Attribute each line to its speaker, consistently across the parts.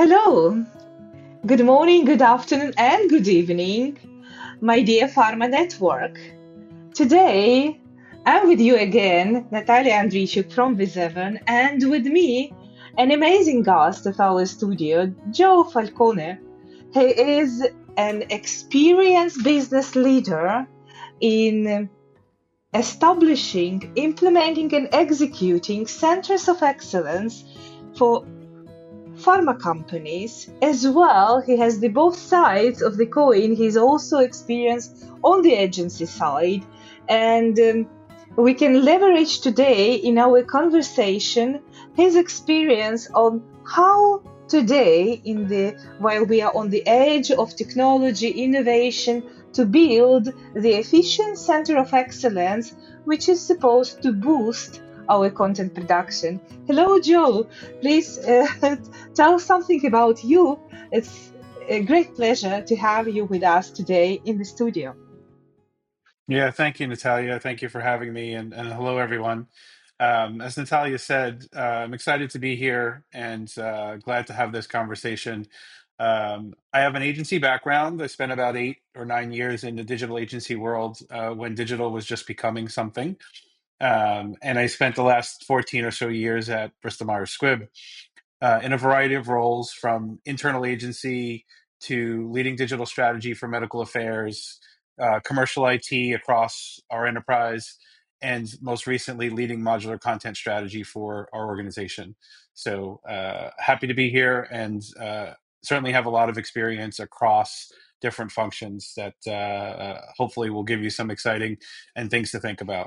Speaker 1: Hello, good morning, good afternoon, and good evening, my dear Pharma Network. Today, I'm with you again, Natalia Andriciuk from V7, and with me, an amazing guest of our studio, Joe Falcone. He is an experienced business leader in establishing, implementing, and executing centers of excellence for pharma companies. As well, he has the both sides of the coin. He's also experienced on the agency side, and we can leverage today in our conversation his experience on how today in the while we are on the edge of technology innovation to build the efficient center of excellence which is supposed to boost our content production. Hello, Joe. Please tell us something about you. It's a great pleasure to have you with us today in the studio.
Speaker 2: Yeah, thank you, Natalia. Thank you for having me, and hello, everyone. As Natalia said, I'm excited to be here and glad to have this conversation. I have an agency background. I spent about 8 or 9 years in the digital agency world when digital was just becoming something. And I spent the last 14 or so years at Bristol Myers Squibb in a variety of roles from internal agency to leading digital strategy for medical affairs, commercial IT across our enterprise, and most recently leading modular content strategy for our organization. So happy to be here and certainly have a lot of experience across different functions that hopefully will give you some exciting and things to think about.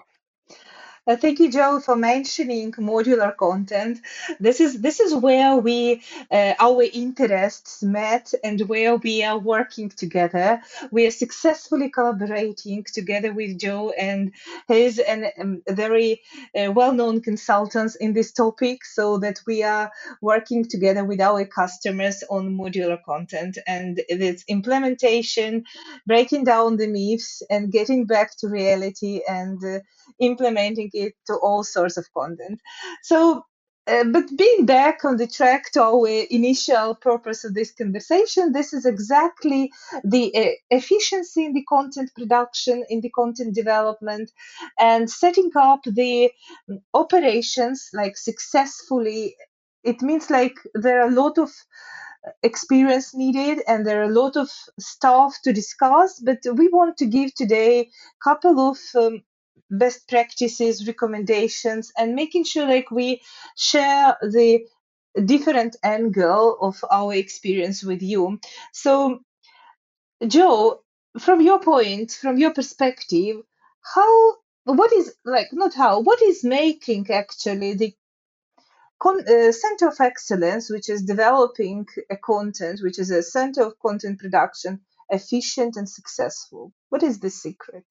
Speaker 1: Thank you, Joe, for mentioning modular content. This is where we our interests met and where we are working together. We are successfully collaborating together with Joe and his and very well-known consultants in this topic, so that we are working together with our customers on modular content and its implementation, breaking down the myths and getting back to reality and implementing it to all sorts of content. So, but being back on the track to our initial purpose of this conversation, this is exactly the efficiency in the content production, in the content development, and setting up the operations like successfully. It means like there are a lot of experience needed and there are a lot of stuff to discuss, but we want to give today a couple of best practices recommendations and making sure like we share the different angle of our experience with you. So, Joe, from your point, from your perspective, how what is like not how what is making actually the center of excellence, which is developing a content, which is a center of content production, efficient and successful? What is the secret?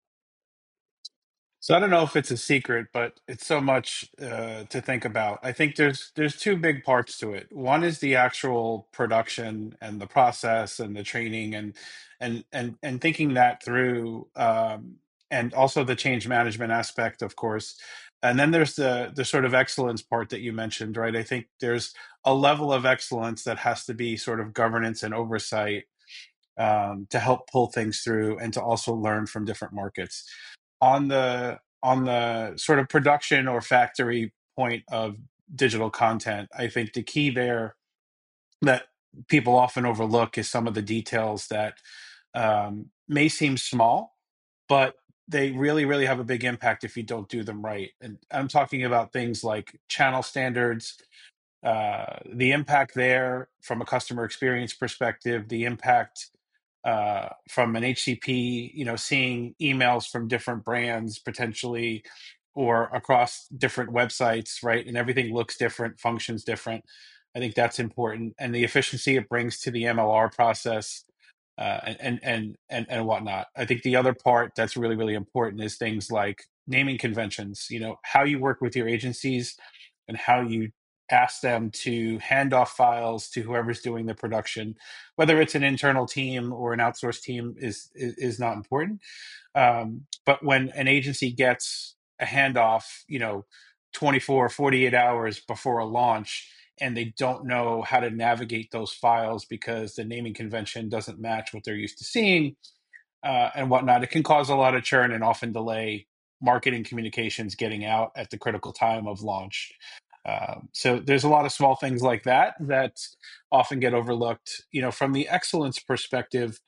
Speaker 2: So I don't know if it's a secret, but it's so much to think about. I think there's two big parts to it. One is the actual production and the process and the training and thinking that through, and also the change management aspect, of course. And then there's the sort of excellence part that you mentioned, right? I think there's a level of excellence that has to be sort of governance and oversight to help pull things through and to also learn from different markets on the sort of production or factory point of digital content. I think the key there that people often overlook is some of the details that may seem small, but they really, really have a big impact if you don't do them right. And I'm talking about things like channel standards, the impact there from a customer experience perspective, the impact from an HCP, seeing emails from different brands potentially or across different websites, right? And everything looks different, functions different. I think that's important, and the efficiency it brings to the MLR process, and whatnot. I think the other part that's really, really important is things like naming conventions. How you work with your agencies and how you ask them to hand off files to whoever's doing the production, whether it's an internal team or an outsourced team is not important. But when an agency gets a handoff, 24, 48 hours before a launch, and they don't know how to navigate those files because the naming convention doesn't match what they're used to seeing, and whatnot. It can cause a lot of churn and often delay marketing communications getting out at the critical time of launch. So there's a lot of small things like that that often get overlooked. From the excellence perspective,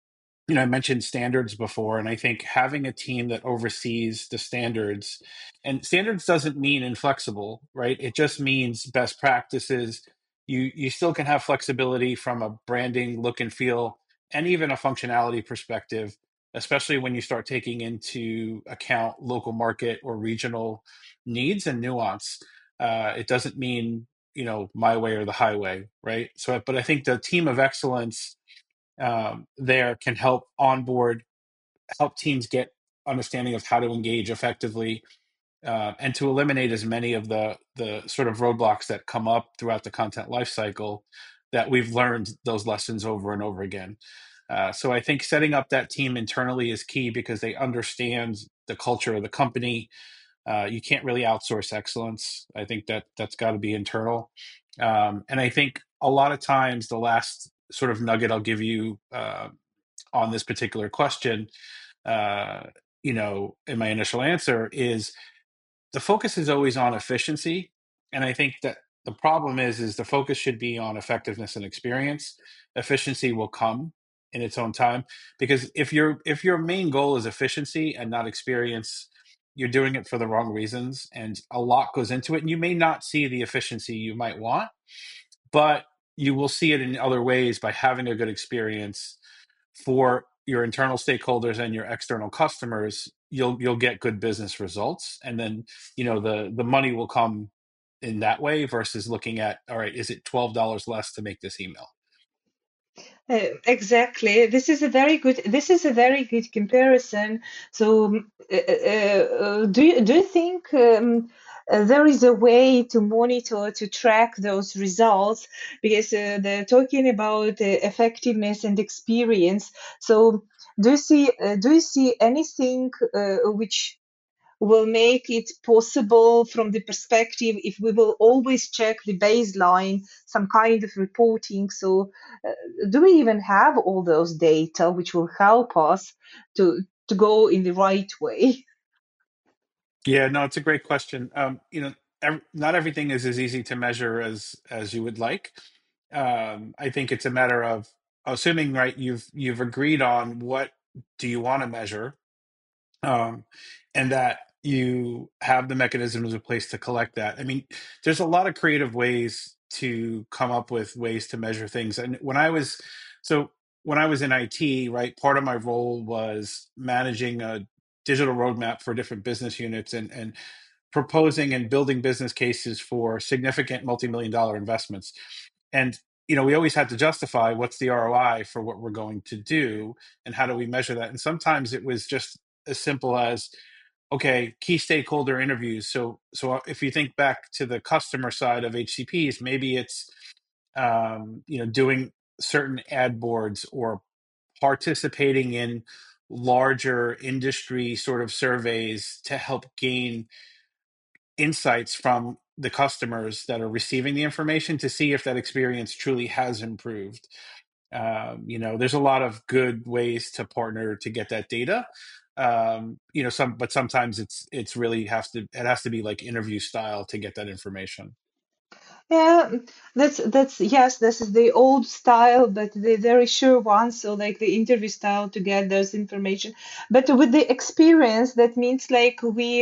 Speaker 2: I mentioned standards before, and I think having a team that oversees the standards, and standards doesn't mean inflexible, right? It just means best practices. You still can have flexibility from a branding, look and feel, and even a functionality perspective, especially when you start taking into account local market or regional needs and nuance. It doesn't mean, my way or the highway, right? So, but I think the team of excellence there can help onboard, help teams get understanding of how to engage effectively, and to eliminate as many of the sort of roadblocks that come up throughout the content lifecycle, that we've learned those lessons over and over again. So I think setting up that team internally is key because they understand the culture of the company. You can't really outsource excellence. I think that's got to be internal. And I think a lot of times the last sort of nugget I'll give you on this particular question, uh, in my initial answer, is the focus is always on efficiency. And I think that the problem is the focus should be on effectiveness and experience. Efficiency will come in its own time, because if your main goal is efficiency and not experience, you're doing it for the wrong reasons, and a lot goes into it, and you may not see the efficiency you might want, but you will see it in other ways by having a good experience for your internal stakeholders and your external customers. You'll get good business results, and then the money will come in that way versus looking at, all right, is it $12 less to make this email?
Speaker 1: Exactly. This is a very good comparison. So, do you think there is a way to monitor, to track those results? Because they're talking about effectiveness and experience. So, do you see anything which will make it possible from the perspective if we will always check the baseline, some kind of reporting? So, do we even have all those data which will help us to go in the right way?
Speaker 2: Yeah, no, it's a great question. Not everything is as easy to measure as you would like. I think it's a matter of assuming, right, you've agreed on what do you want to measure, um, and that you have the mechanisms in place to collect that. I mean, there's a lot of creative ways to come up with ways to measure things. And when I was in IT, right, part of my role was managing a digital roadmap for different business units, and proposing and building business cases for significant multi-million dollar investments. And we always had to justify what's the ROI for what we're going to do, and how do we measure that. And sometimes it was just as simple as, okay, key stakeholder interviews. So if you think back to the customer side of HCPs, maybe it's doing certain ad boards, or participating in larger industry sort of surveys to help gain insights from the customers that are receiving the information to see if that experience truly has improved. There's a lot of good ways to partner to get that data. But sometimes it has to be like interview style to get that information.
Speaker 1: Yeah, that's yes, this is the old style, but the very sure one. So like the interview style to get those information. But with the experience, that means like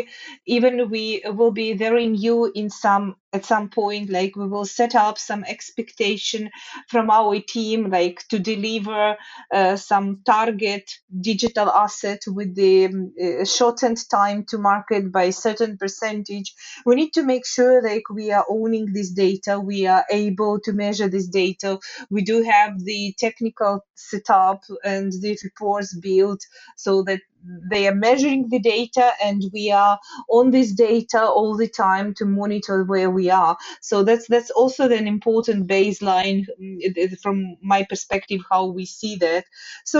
Speaker 1: we will be very new in some at some point, like we will set up some expectation from our team, like to deliver some target digital asset with the shortened time to market by certain percentage. We need to make sure like we are owning this data, we are able to measure this data, we do have the technical setup and the reports built so that they are measuring the data and we are on this data all the time to monitor where we are. So that's also an important baseline, from my perspective how we see that. So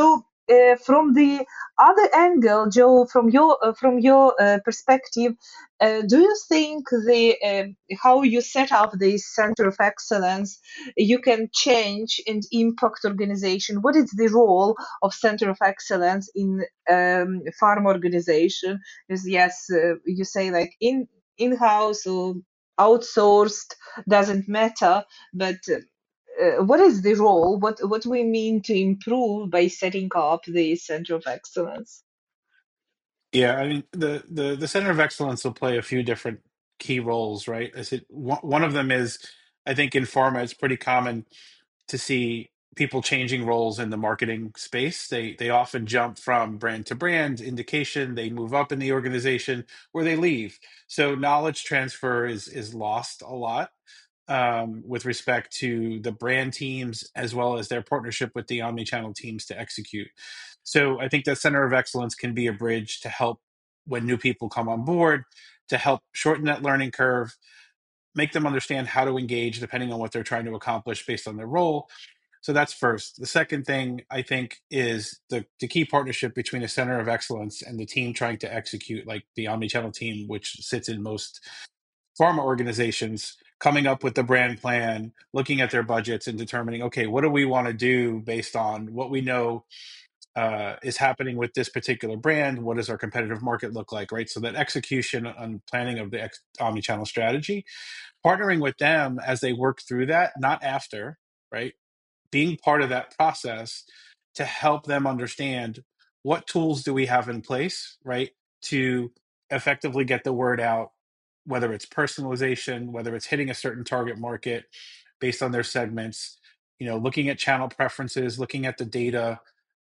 Speaker 1: from the other angle, Joe, from your perspective, do you think the how you set up this center of excellence you can change and impact organization? What is the role of center of excellence in farm organization? Is yes, you say like in-house or outsourced doesn't matter, but what is the role? What we mean to improve by setting up the center of excellence?
Speaker 2: Yeah, I mean the center of excellence will play a few different key roles, right? I said one of them is, I think in pharma it's pretty common to see people changing roles in the marketing space. They often jump from brand to brand indication, they move up in the organization, or they leave. So knowledge transfer is lost a lot with respect to the brand teams as well as their partnership with the omnichannel teams to execute. So I think that center of excellence can be a bridge to help when new people come on board, to help shorten that learning curve, make them understand how to engage depending on what they're trying to accomplish based on their role. So that's first. The second thing I think is the key partnership between a center of excellence and the team trying to execute, like the omnichannel team, which sits in most pharma organizations, coming up with the brand plan, looking at their budgets and determining, okay, what do we want to do based on what we know is happening with this particular brand? What does our competitive market look like, right? So that execution and planning of the omni-channel strategy, partnering with them as they work through that, not after, right? Being part of that process to help them understand what tools do we have in place, right, to effectively get the word out, whether it's personalization, whether it's hitting a certain target market based on their segments, looking at channel preferences, looking at the data.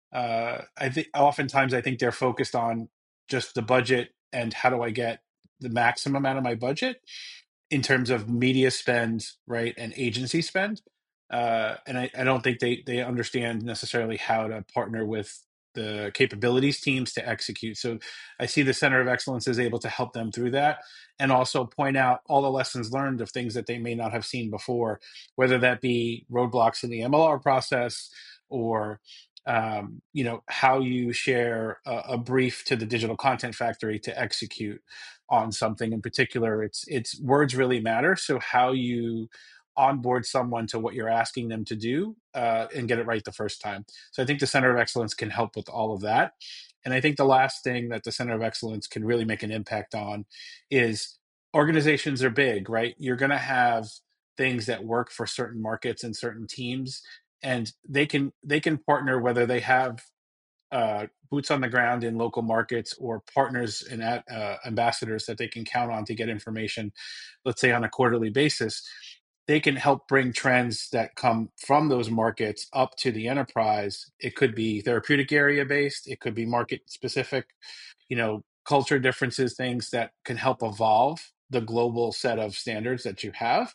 Speaker 2: I think oftentimes I think they're focused on just the budget and how do I get the maximum out of my budget in terms of media spend, right, and agency spend. And I don't think they understand necessarily how to partner with the capabilities teams to execute. So I see the center of excellence is able to help them through that and also point out all the lessons learned of things that they may not have seen before, whether that be roadblocks in the MLR process or how you share a brief to the digital content factory to execute on something in particular. It's words really matter. So how you onboard someone to what you're asking them to do and get it right the first time. So I think the center of excellence can help with all of that. And I think the last thing that the center of excellence can really make an impact on is organizations are big, right? You're going to have things that work for certain markets and certain teams, and they can partner whether they have boots on the ground in local markets or partners and ambassadors that they can count on to get information, let's say on a quarterly basis. They can help bring trends that come from those markets up to the enterprise. It could be therapeutic area based, it could be market specific, culture differences, things that can help evolve the global set of standards that you have.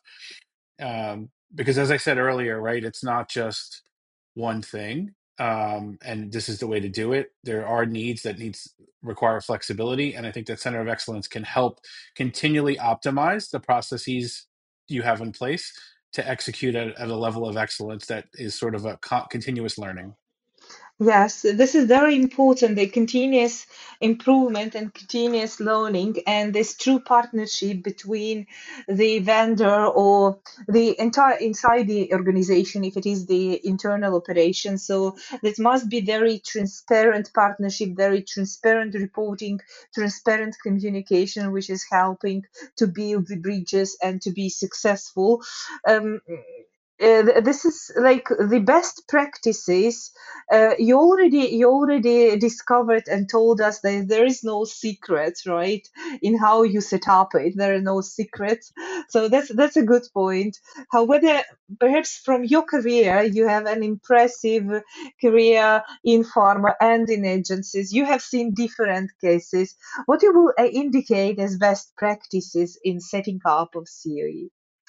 Speaker 2: Because as I said earlier, right, it's not just one thing, and this is the way to do it. There are needs that needs require flexibility, and I think that center of excellence can help continually optimize the processes you have in place to execute at a level of excellence that is sort of a continuous learning.
Speaker 1: Yes, this is very important, the continuous improvement and continuous learning, and this true partnership between the vendor or the entire inside the organization, if it is the internal operation. So this must be very transparent partnership, very transparent reporting, transparent communication, which is helping to build the bridges and to be successful. Um, this is like the best practices. You already discovered and told us that there is no secret, right, in how you set up it. There are no secrets, so that's a good point. However, perhaps from your career, you have an impressive career in pharma and in agencies. You have seen different cases. What you will indicate as best practices in setting up of COE?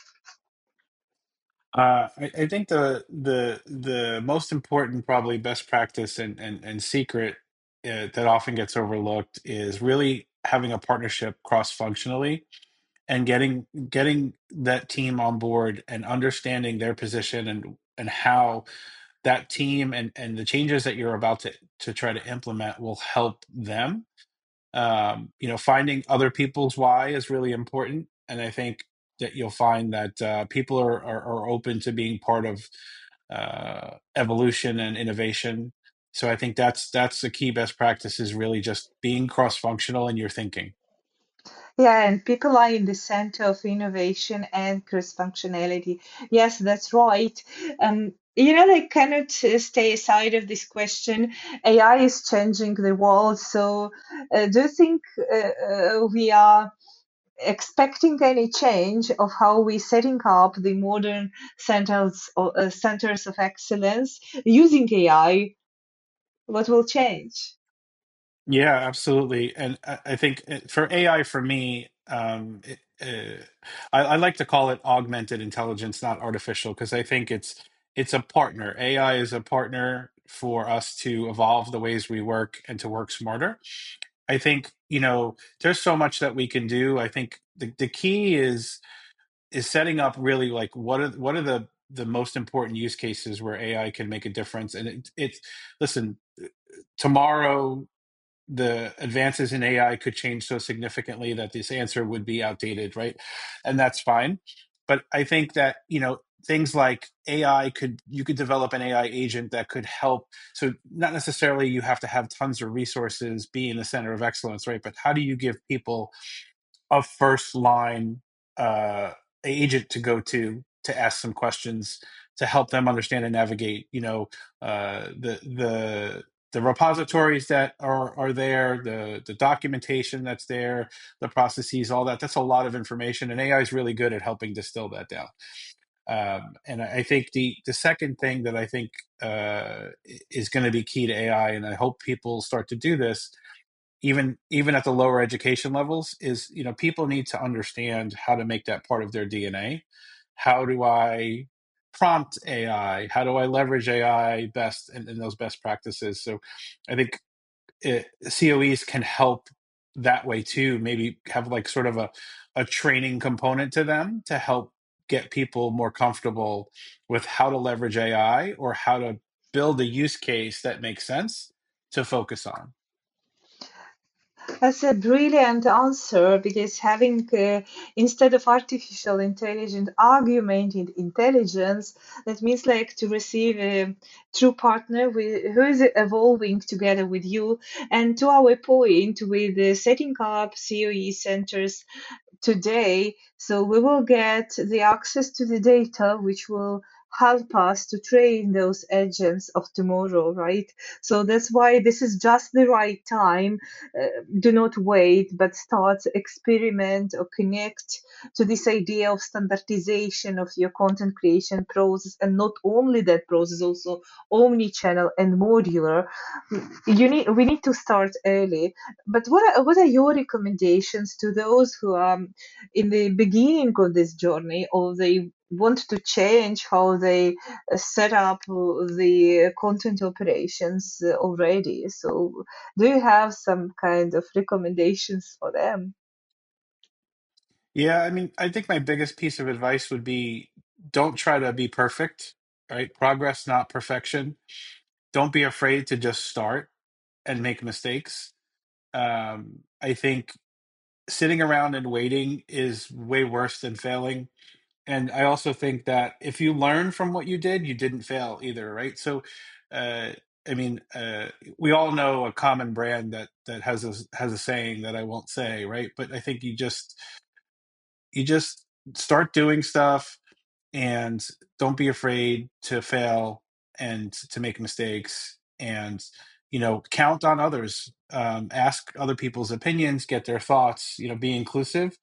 Speaker 2: I think the most important, probably best practice and secret that often gets overlooked is really having a partnership cross functionally and getting that team on board and understanding their position and how that team and the changes that you're about to try to implement will help them. Finding other people's why is really important, and I think that you'll find that people are open to being part of evolution and innovation. So I think that's the key best practice, is really just being cross functional in your thinking.
Speaker 1: Yeah, and people are in the center of innovation and cross-functionality. Yes, that's right. I cannot stay aside of this question. AI is changing the world. So, do you think we are expecting any change of how we setting up the modern centers of excellence using AI? What will change?
Speaker 2: Yeah, absolutely. And I think for AI, for me, I like to call it augmented intelligence, not artificial, because I think it's a partner. AI is a partner for us to evolve the ways we work and to work smarter. I think, there's so much that we can do. I think the key is setting up really, like, what are the most important use cases where AI can make a difference. And it's listen, tomorrow the advances in AI could change so significantly that this answer would be outdated, right? And that's fine. But I think that, things like AI, you could develop an AI agent that could help. So not necessarily you have to have tons of resources, be in the center of excellence, right? But how do you give people a first line uh, agent to go to ask some questions to help them understand and navigate, the repositories that are there, the documentation that's there, the processes, all that. That's a lot of information, and AI is really good at helping distill that down. And I think the second thing that I think is going to be key to AI, and I hope people start to do this, even at the lower education levels, is, people need to understand how to make that part of their DNA. How do I prompt AI? How do I leverage AI best in those best practices? So I think COEs can help that way too. Maybe have like sort of a training component to them to help get people more comfortable with how to leverage AI, or how to build a use case that makes sense to focus on.
Speaker 1: That's a brilliant answer because having instead of artificial intelligence, augmented intelligence, that means like to receive a true partner who is evolving together with you. And to our point, with setting up COE centers today, so we will get the access to the data which will help us to train those agents of tomorrow, right? So that's why this is just the right time. Do not wait, but start experiment or connect to this idea of standardization of your content creation process, and not only that process, also omni-channel and modular. We need to start early. But what are your recommendations to those who are in the beginning of this journey, or they want to change how they set up the content operations already? So, do you have some kind of recommendations for them?
Speaker 2: Yeah, I mean, I think my biggest piece of advice would be, don't try to be perfect, right? Progress, not perfection. Don't be afraid to just start and make mistakes. I think sitting around and waiting is way worse than failing. And I also think that if you learn from what you did, you didn't fail either, right? So, uh, I mean, we all know a common brand that has a saying that I won't say, right? But I think you just start doing stuff, and don't be afraid to fail and to make mistakes, and count on others, ask other people's opinions, get their thoughts, be inclusive.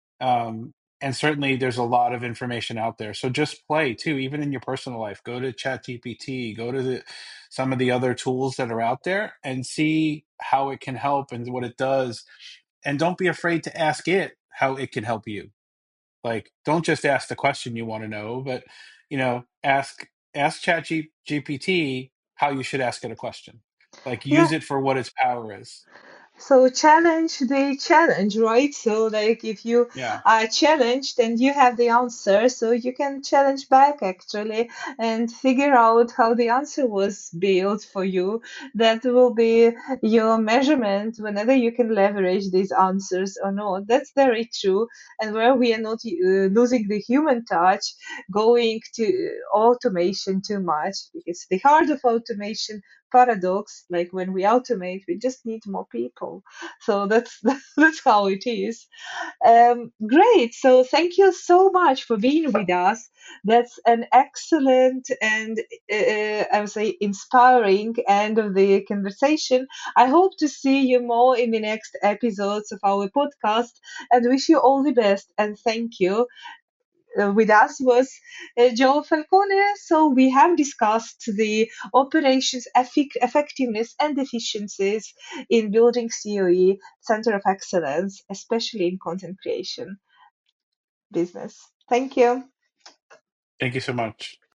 Speaker 2: And certainly there's a lot of information out there, so just play too, even in your personal life. Go to ChatGPT, go to some of the other tools that are out there, and see how it can help and what it does. And don't be afraid to ask it how it can help you. Like, don't just ask the question you want to know, but ask GPT how you should ask it a question. Like,
Speaker 1: Yeah,
Speaker 2: use it for what its power is.
Speaker 1: So challenge the challenge, right? So like if you
Speaker 2: Yeah.
Speaker 1: are challenged and you have the answer, so you can challenge back actually and figure out how the answer was built for you. That will be your measurement whenever you can leverage these answers or not. That's very true. And where we are not losing the human touch, going to automation too much, because the heart of automation paradox, like when we automate, we just need more people. So that's that's how it is. Great. So thank you so much for being with us. That's an excellent and I would say inspiring end of the conversation. I hope to see you more in the next episodes of our podcast and wish you all the best and thank you. With us was Joe Falcone. So we have discussed the operations effectiveness and efficiencies in building COE Center of Excellence, especially in content creation business. Thank you.
Speaker 2: Thank you so much.